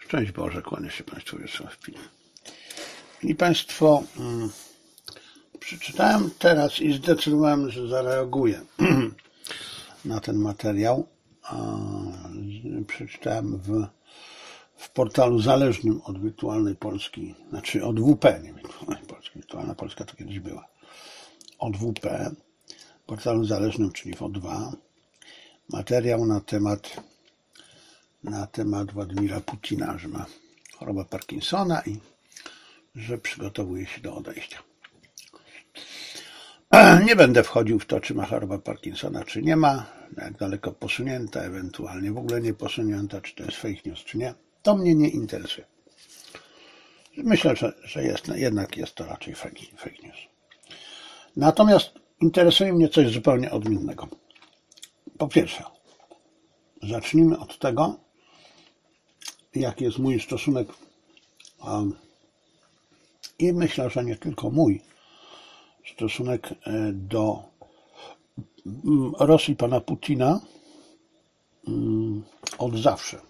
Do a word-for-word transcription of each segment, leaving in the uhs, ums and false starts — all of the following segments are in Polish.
Szczęść Boże, kłania się Państwu Wiesław Pin. I Państwo, hmm, przeczytałem teraz i zdecydowałem, że zareaguję na ten materiał. Przeczytałem w, w portalu zależnym od Wirtualnej Polski, znaczy od W P, nie Wirtualnej Polski, Wirtualna Polska to kiedyś była, od W P, portalu zależnym, czyli V dwa, materiał na temat na temat Władimira Putina, że ma chorobę Parkinsona i że przygotowuje się do odejścia. Nie będę wchodził w to, czy ma chorobę Parkinsona, czy nie ma, jak daleko posunięta, ewentualnie w ogóle nie posunięta, czy to jest fake news, czy nie. To mnie nie interesuje. Myślę, że, że jest, jednak jest to raczej fake, fake news. Natomiast interesuje mnie coś zupełnie odmiennego. Po pierwsze, zacznijmy od tego, jaki jest mój stosunek, um, i myślę, że nie tylko mój, stosunek do Rosji pana Putina um, od zawsze.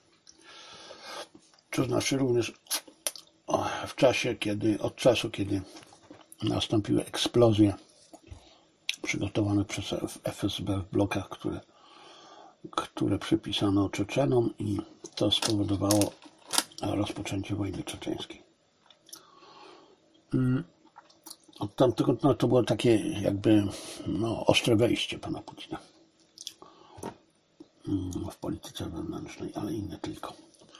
To znaczy również w czasie, kiedy, od czasu, kiedy nastąpiły eksplozje przygotowane przez F S B w blokach, które które przypisano Czeczenom i to spowodowało rozpoczęcie wojny czeczeńskiej. Od tamtego no, to było takie jakby no, ostre wejście pana Putina w polityce wewnętrznej, ale i nie tylko.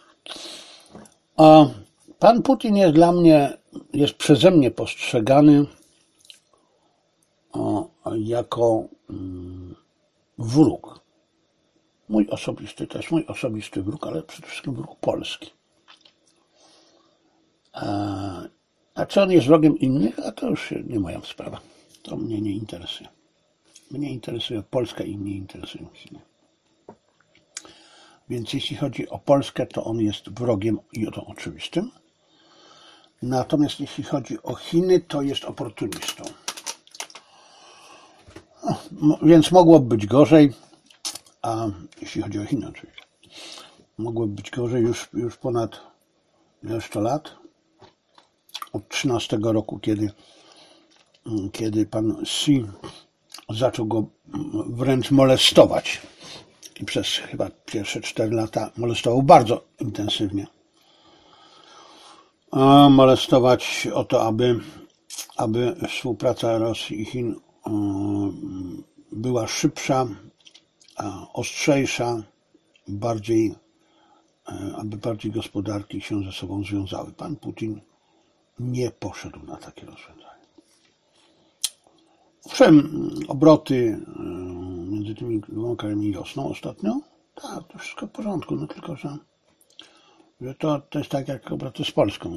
A pan Putin jest dla mnie, jest przeze mnie postrzegany o, jako mm, wróg. Mój osobisty, to jest mój osobisty wróg, ale przede wszystkim wróg Polski. A, a czy on jest wrogiem innych? A to już nie moja sprawa. To mnie nie interesuje. Mnie interesuje Polska i mnie interesują Chiny. Więc jeśli chodzi o Polskę, to on jest wrogiem i to oczywistym. Natomiast jeśli chodzi o Chiny, to jest oportunistą. No, więc mogłoby być gorzej. A jeśli chodzi o Chiny oczywiście, mogłoby być gorzej już, już ponad ileś to lat, od trzynastego roku, kiedy, kiedy pan Xi zaczął go wręcz molestować i przez chyba pierwsze cztery lata molestował bardzo intensywnie. A molestować o to, aby, aby współpraca Rosji i Chin była szybsza, ostrzejsza, bardziej, aby bardziej gospodarki się ze sobą związały. Pan Putin nie poszedł na takie rozwiązanie. Owszem, obroty między tymi dwoma krajami rosną ostatnio. Tak, to wszystko w porządku, no tylko, że, że to, to jest tak jak obroty z Polską.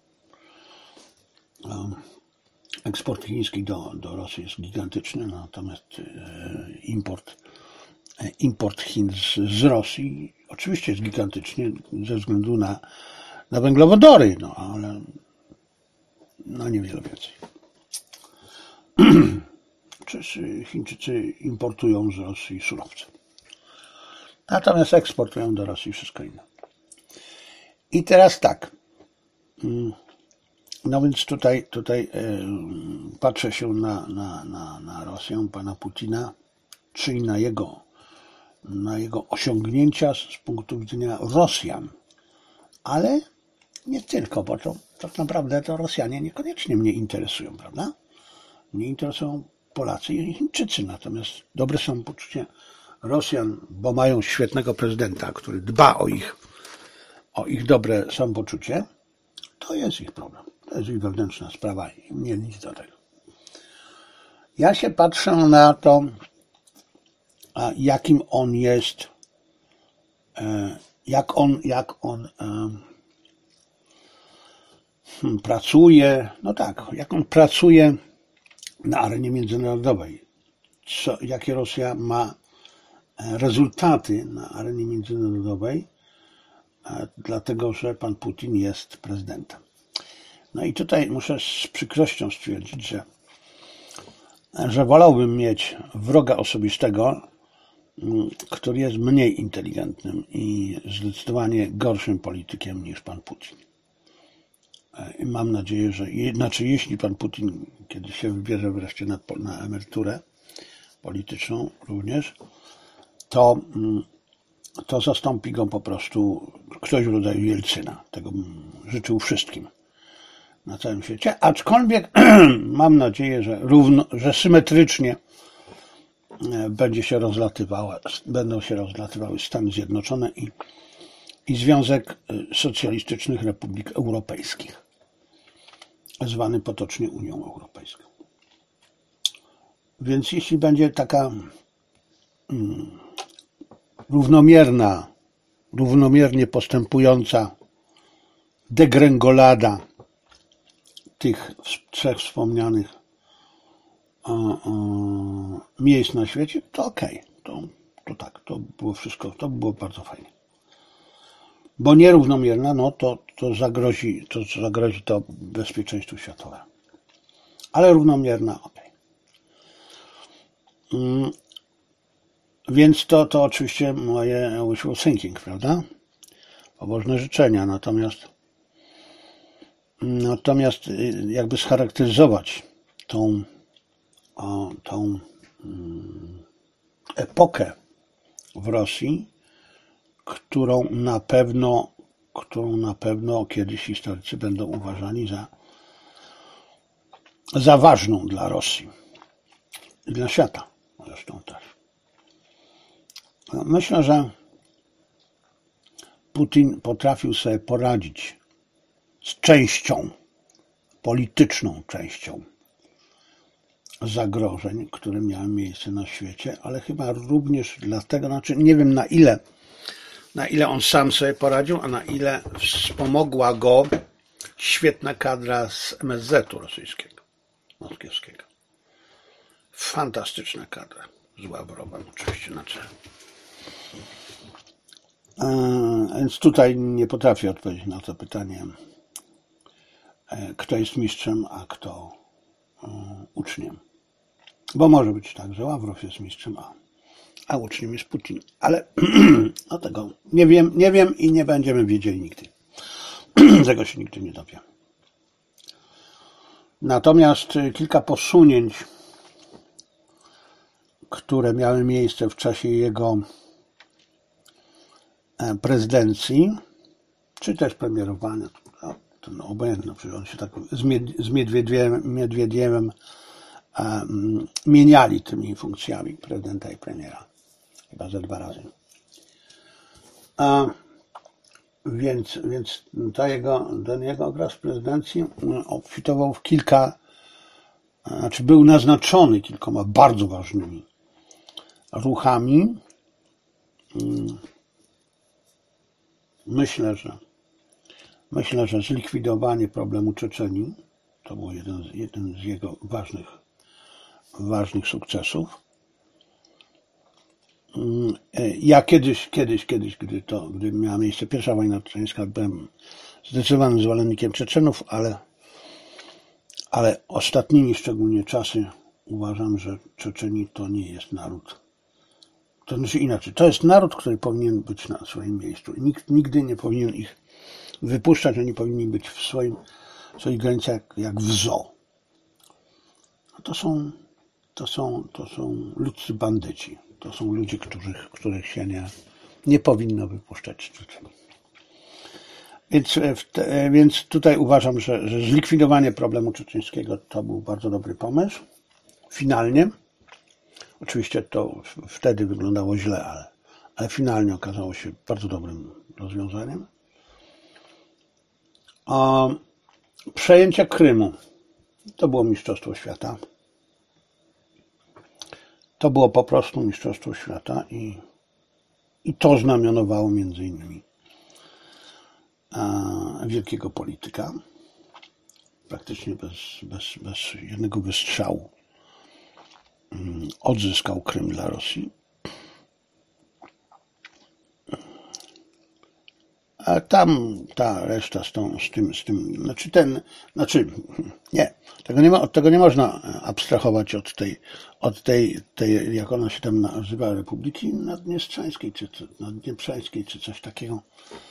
Eksport chiński do, do Rosji jest gigantyczny, natomiast import Import Chin z, z Rosji oczywiście jest gigantyczny ze względu na, na węglowodory, no ale no niewiele więcej. Czy Chińczycy importują z Rosji surowce. Natomiast eksportują do Rosji wszystko inne. I teraz tak. No więc tutaj, tutaj yy, patrzę się na, na, na, na Rosję pana Putina, czyli na jego na jego osiągnięcia z punktu widzenia Rosjan, ale nie tylko, bo to tak naprawdę to Rosjanie niekoniecznie mnie interesują, prawda? Mnie interesują Polacy i Chińczycy, natomiast dobre samopoczucie Rosjan, bo mają świetnego prezydenta, który dba o ich, o ich dobre samopoczucie, to jest ich problem, to jest ich wewnętrzna sprawa i mnie nic do tego. Ja się patrzę na to, a jakim on jest, jak on, jak on hmm, pracuje, no tak, jak on pracuje na arenie międzynarodowej, co, jakie Rosja ma rezultaty na arenie międzynarodowej, dlatego że pan Putin jest prezydentem. No i tutaj muszę z przykrością stwierdzić, że, że wolałbym mieć wroga osobistego który jest mniej inteligentnym i zdecydowanie gorszym politykiem niż pan Putin. I mam nadzieję, że znaczy jeśli pan Putin kiedyś się wybierze wreszcie na, na emeryturę polityczną również, to, to zastąpi go po prostu ktoś w rodzaju Jelcyna. Tego bym życzył wszystkim na całym świecie. Aczkolwiek mam nadzieję, że równo, że symetrycznie będzie się rozlatywała, będą się rozlatywały Stany Zjednoczone i, i Związek Socjalistycznych Republik Europejskich, zwany potocznie Unią Europejską. Więc jeśli będzie taka mm, równomierna, równomiernie postępująca degrengolada tych trzech wspomnianych o, o, miejsc na świecie, to okej, okay. to, to tak, to było wszystko, to było bardzo fajnie. Bo nierównomierna, no to, to zagrozi, to zagrozi to bezpieczeństwu światowemu. Ale równomierna, okej. Okay. Mm, więc to, to oczywiście moje wishful thinking, prawda? Pobożne życzenia, natomiast natomiast jakby scharakteryzować tą, o, tą mm, epokę w Rosji, którą na pewno, którą na pewno kiedyś historycy będą uważali za, za ważną dla Rosji i dla świata zresztą też. Myślę, że Putin potrafił sobie poradzić z częścią, polityczną częścią zagrożeń, które miały miejsce na świecie, ale chyba również dlatego, znaczy nie wiem na ile na ile on sam sobie poradził, a na ile wspomogła go świetna kadra z M S Z-u rosyjskiego, moskiewskiego. Fantastyczna kadra z Ławrowem oczywiście na czele. Więc tutaj nie potrafię odpowiedzieć na to pytanie, kto jest mistrzem, a kto uczniem. Bo może być tak, że Ławrow jest mistrzem, a, a uczniem jest Putin. Ale no tego nie wiem, nie wiem i nie będziemy wiedzieli nigdy. Tego się nigdy nie dowiemy. Natomiast kilka posunięć, które miały miejsce w czasie jego prezydencji, czy też premierowania, to no obojętne, przecież on się tak z Miedwiediewem, Miedwiediewem um, mieniali tymi funkcjami prezydenta i premiera. Chyba ze dwa razy. A, więc, więc ta jego, ten jego okres prezydencji obfitował w kilka, znaczy był naznaczony kilkoma bardzo ważnymi ruchami. Myślę, że myślę, że zlikwidowanie problemu Czeczenii to był jeden z, jeden z jego ważnych, ważnych sukcesów. Ja kiedyś, kiedyś, kiedyś, gdy to, gdy miała miejsce pierwsza wojna czeczeńska, byłem zdecydowanym zwolennikiem Czeczenów, ale, ale ostatnimi szczególnie czasy uważam, że Czeczeni to nie jest naród. To znaczy inaczej, to jest naród, który powinien być na swoim miejscu. Nikt nigdy nie powinien ich wypuszczać, oni powinni być w swoim, w swoich granicach jak, jak w zoo. A to są, to są, to są ludzcy bandyci. To są ludzie, których, których się nie, nie powinno wypuszczać z Czeczenii. Więc, więc tutaj uważam, że, że zlikwidowanie problemu czeczeńskiego to był bardzo dobry pomysł. Finalnie. Oczywiście to wtedy wyglądało źle, ale, ale finalnie okazało się bardzo dobrym rozwiązaniem. A przejęcie Krymu to było mistrzostwo świata. To było po prostu mistrzostwo świata i, i to znamionowało między innymi a, wielkiego polityka. Praktycznie bez, bez, bez jednego wystrzału odzyskał Krym dla Rosji. A tam ta reszta z, tą, z tym, z tym, znaczy ten, znaczy nie, tego nie ma, od tego nie można abstrahować od tej, od tej, tej, jak ona się tam nazywa, Republiki Naddniestrzańskiej, czy Naddnieprzańskiej, czy coś takiego.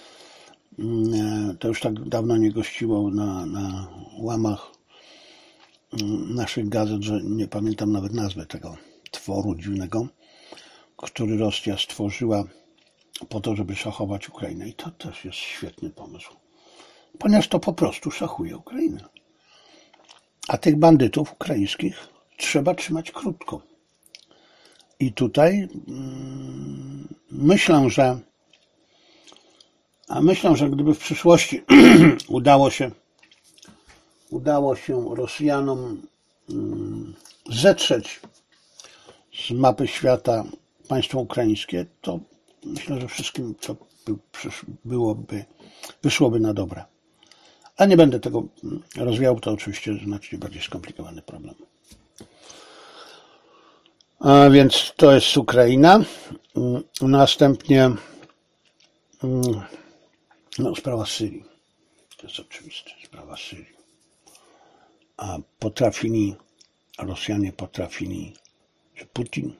To już tak dawno nie gościło na, na łamach naszych gazet, że nie pamiętam nawet nazwy tego tworu dziwnego, który Rosja stworzyła po to, żeby szachować Ukrainę. I to też jest świetny pomysł, ponieważ to po prostu szachuje Ukrainę. A tych bandytów ukraińskich trzeba trzymać krótko. I tutaj mm, myślę, że a myślę, że gdyby w przyszłości udało się udało się Rosjanom mm, zetrzeć z mapy świata państwo ukraińskie, to myślę, że wszystkim to by, byłoby, wyszłoby na dobre. A nie będę tego rozwijał, to oczywiście znacznie bardziej skomplikowany problem. A więc to jest Ukraina. Następnie no, sprawa Syrii. To jest oczywiste, sprawa Syrii. A potrafili, Rosjanie potrafili, że Putin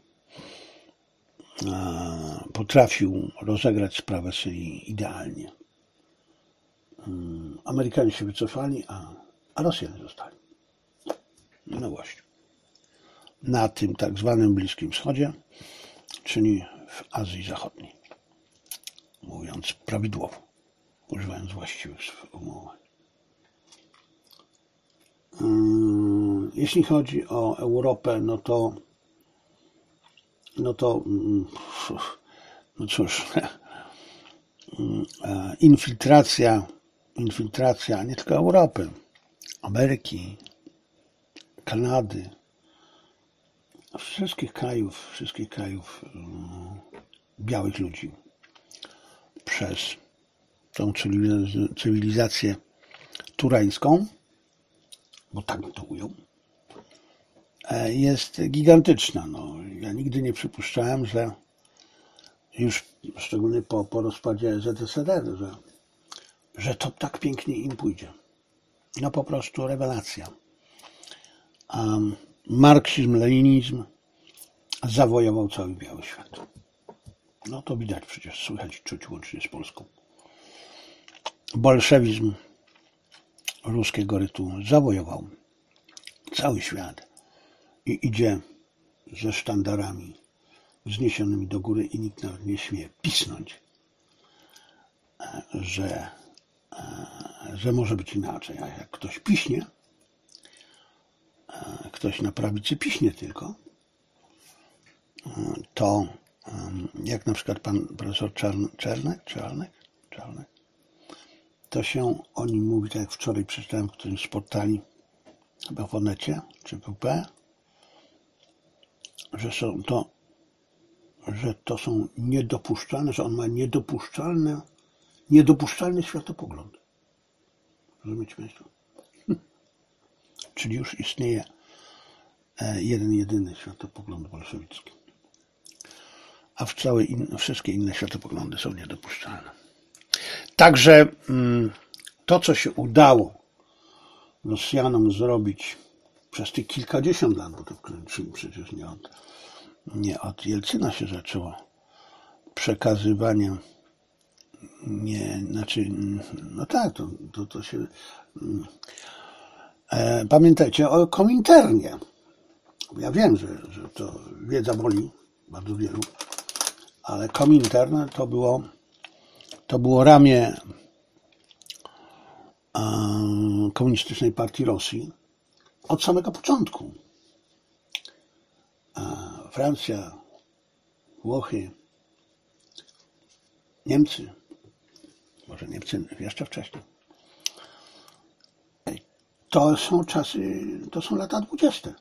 potrafił rozegrać sprawę Syrii idealnie. Amerykanie się wycofali, a, a Rosjanie zostali. No właśnie. Na tym tak zwanym Bliskim Wschodzie, czyli w Azji Zachodniej. Mówiąc prawidłowo, używając właściwych sformułowań. Jeśli chodzi o Europę, no to no to no cóż, infiltracja, infiltracja nie tylko Europy, Ameryki, Kanady, wszystkich krajów, wszystkich krajów białych ludzi przez tą cywilizację turańską, bo tak to ujął, jest gigantyczna. No, ja nigdy nie przypuszczałem, że już szczególnie po, po rozpadzie Z S R R, że, że to tak pięknie im pójdzie. No po prostu rewelacja. Um, marksizm, leninizm zawojował cały biały świat. No to widać przecież, słychać i czuć łącznie z Polską. Bolszewizm ruskiego rytu zawojował cały świat i idzie ze sztandarami wzniesionymi do góry i nikt nawet nie śmie pisnąć, że, że może być inaczej. A jak ktoś piśnie, ktoś na prawicy piśnie tylko, to jak na przykład pan profesor Czarnek, Czarnek, Czarnek, Czarnek, to się o nim mówi, tak jak wczoraj przeczytałem w którymś portali, chyba w Onecie czy w W P, że są to, że to są niedopuszczalne, że on ma niedopuszczalne, niedopuszczalny światopogląd. Rozumiecie Państwo? Czyli już istnieje jeden, jedyny światopogląd bolszewicki. A w całe in, wszystkie inne światopoglądy są niedopuszczalne. Także to, co się udało Rosjanom zrobić przez tych kilkadziesiąt lat, bo to przecież nie od, nie od Jelcyna się zaczęło przekazywanie, nie, znaczy, no tak, to, to, to się... E, pamiętajcie o Kominternie. Ja wiem, że, że to wiedza boli bardzo wielu, ale Komintern to było to było ramię e, Komunistycznej Partii Rosji od samego początku. E, Francja, Włochy, Niemcy, może Niemcy jeszcze wcześniej. To są czasy, to są lata dwudzieste.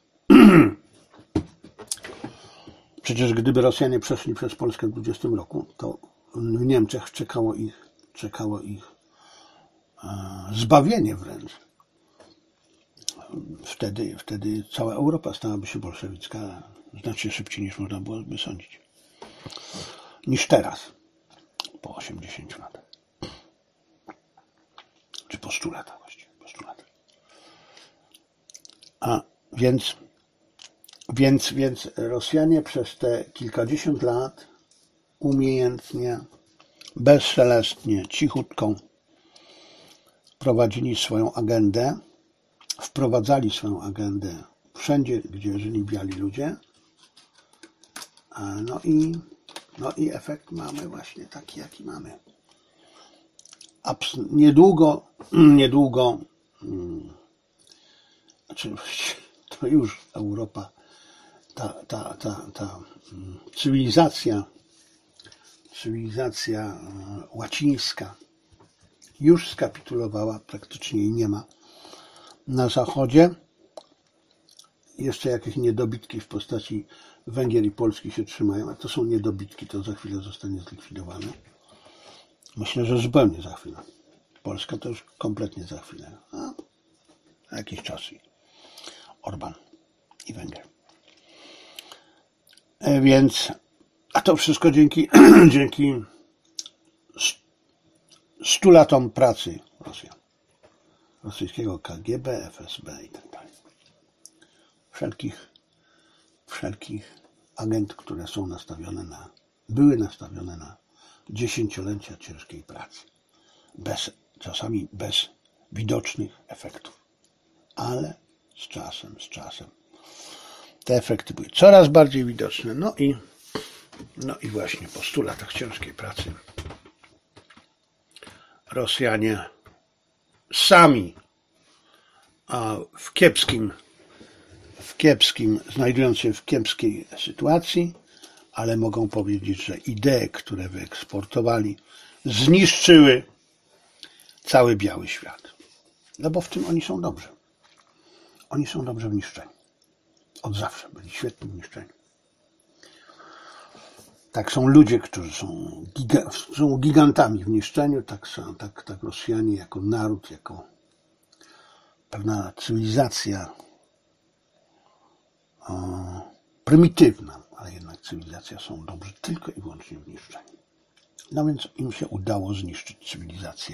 Przecież gdyby Rosjanie przeszli przez Polskę w dwudziestym roku, to w Niemczech czekało ich, czekało ich e, zbawienie wręcz. Wtedy, wtedy cała Europa stałaby się bolszewicka znacznie szybciej niż można byłoby sądzić. Niż teraz, po osiemdziesięciu latach. postulata właściwie, postulata. A więc, więc, więc Rosjanie przez te kilkadziesiąt lat umiejętnie, bezszelestnie, cichutką prowadzili swoją agendę, wprowadzali swoją agendę wszędzie, gdzie żyli biali ludzie. No i, no i efekt mamy właśnie taki, jaki mamy. Abs- niedługo, niedługo, znaczy to już Europa, ta, ta, ta, ta cywilizacja, cywilizacja łacińska już skapitulowała, praktycznie jej nie ma. Na zachodzie jeszcze jakieś niedobitki w postaci Węgier i Polski się trzymają, a to są niedobitki, to za chwilę zostanie zlikwidowane. Myślę, że zupełnie za chwilę. Polska to już kompletnie za chwilę. A, na jakiś czas. Orban i Węgier. E, więc, a to wszystko dzięki, dzięki stu latom pracy Rosjan. Rosyjskiego K G B, F S B i tak dalej. Wszelkich, wszelkich agentów, które są nastawione na, były nastawione na dziesięciolecia ciężkiej pracy. Bez, czasami bez widocznych efektów. Ale z czasem, z czasem te efekty były coraz bardziej widoczne. No i, no i właśnie po stu latach ciężkiej pracy Rosjanie sami a w kiepskim, w kiepskim, znajdując się w kiepskiej sytuacji, ale mogą powiedzieć, że idee, które wyeksportowali, zniszczyły cały biały świat. No bo w tym oni są dobrzy. Oni są dobrze w niszczeniu. Od zawsze byli świetni w niszczeniu. Tak są ludzie, którzy są, giga, są gigantami w niszczeniu, tak, są, tak, tak Rosjanie jako naród, jako pewna cywilizacja o, prymitywna, ale jednak cywilizacja są dobrzy tylko i wyłącznie w niszczeniu. No więc im się udało zniszczyć cywilizację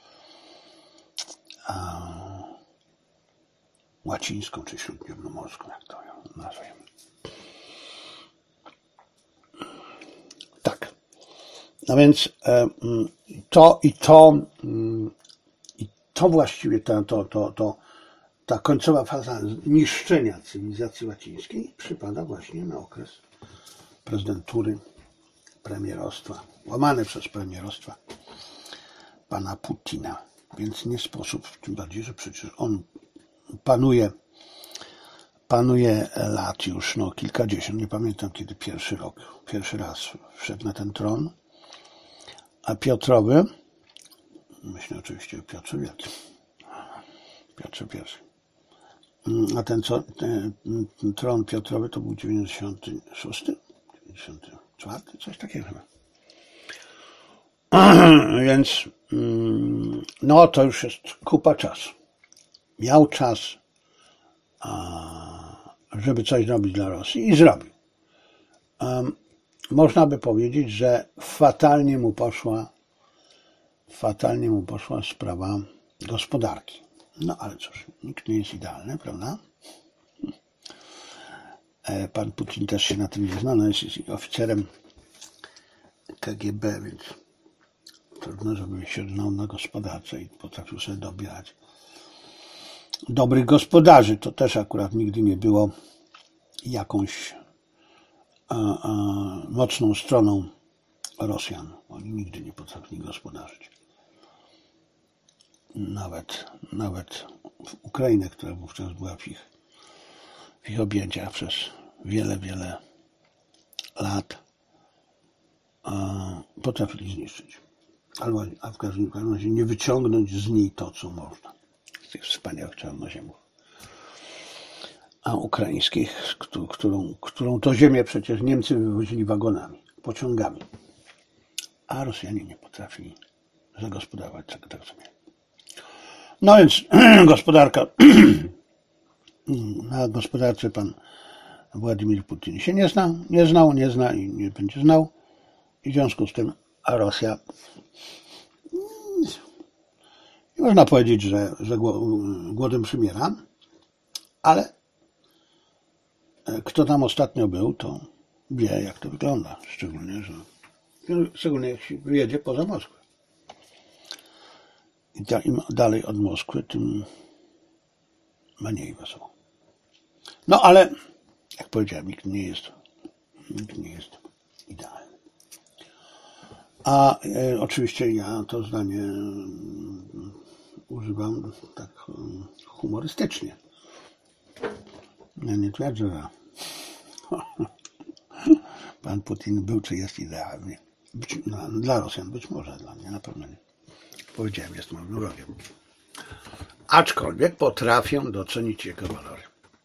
a, łacińską czy śródziemnomorską, jak to ją nazwiemy. Tak. No więc e, to i to i to właściwie to, to, to, to, ta końcowa faza niszczenia cywilizacji łacińskiej przypada właśnie na okres prezydentury, premierostwa, łamane przez premierostwa pana Putina. Więc nie sposób, tym bardziej, że przecież on panuje Panuje lat już, no kilkadziesiąt, nie pamiętam kiedy pierwszy rok, pierwszy raz wszedł na ten tron, a Piotrowy, myślę oczywiście o Piotrze Wielkim, Piotrze Pierwszym, a ten, co, ten, ten tron Piotrowy to był dziewięćdziesiąty szósty, dziewięćdziesiąty czwarty, coś takiego chyba. Więc no to już jest kupa czasu. Miał czas, żeby coś zrobić dla Rosji i zrobił. Um, można by powiedzieć, że fatalnie mu poszła fatalnie mu poszła sprawa gospodarki. No ale cóż, nikt nie jest idealny, prawda? Pan Putin też się na tym nie zna, no jest oficerem K G B, więc trudno, żeby się znał na gospodarce i potrafił sobie dobierać dobrych gospodarzy. To też akurat nigdy nie było jakąś a, a, mocną stroną Rosjan. Oni nigdy nie potrafili gospodarzyć. Nawet, nawet w Ukrainę, która wówczas była w ich, w ich objęciach przez wiele, wiele lat, a, potrafili zniszczyć. Albo, a w każdym razie nie wyciągnąć z niej to, co można. Z tych wspaniałych czarnoziemów. A ukraińskich, którą, którą to ziemię przecież Niemcy wywozili wagonami, pociągami. A Rosjanie nie potrafili zagospodarować tak, tak sobie. No więc gospodarka, na gospodarce pan Władimir Putin się nie zna, nie znał, nie zna i nie będzie znał. I w związku z tym, a Rosja można powiedzieć, że, że głodem przymiera, ale kto tam ostatnio był, to wie, jak to wygląda. Szczególnie, że szczególnie jak się wyjedzie poza Moskwę. I im dalej od Moskwy, tym mniej wesoło. No ale, jak powiedziałem, nikt nie jest, nikt nie jest idealny. A e, oczywiście ja to zdanie um, używam tak um, humorystycznie. Ja nie twierdzę, że pan Putin był czy jest idealny. Być, no, dla Rosjan być może, dla mnie na pewno nie. Powiedziałem, jest moim wrogiem. Aczkolwiek potrafię docenić jego walory.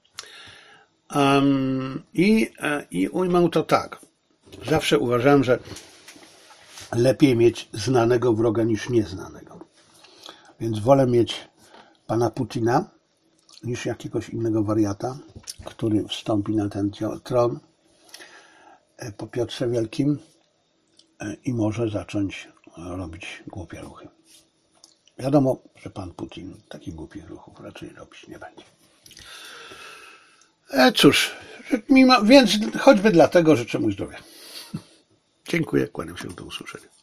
Um, i, I ujmę to tak. Zawsze uważałem, że lepiej mieć znanego wroga niż nieznanego. Więc wolę mieć pana Putina niż jakiegoś innego wariata, który wstąpi na ten tron po Piotrze Wielkim i może zacząć robić głupie ruchy. Wiadomo, że pan Putin takich głupich ruchów raczej robić nie będzie. E cóż, mimo, więc choćby dlatego życzę mu zdrowia. Dziękuję, kłaniam się do usłyszenia.